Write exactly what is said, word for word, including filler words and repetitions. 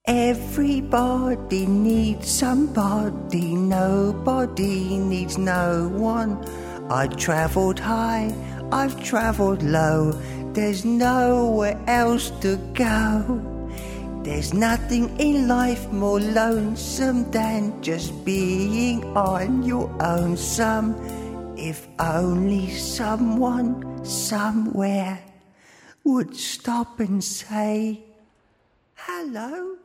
Everybody needs somebody, nobody needs no one. I travelled high, I've travelled low, there's nowhere else to go. There's nothing in life more lonesome than just being on your own. Some, if only someone somewhere would stop and say, hello.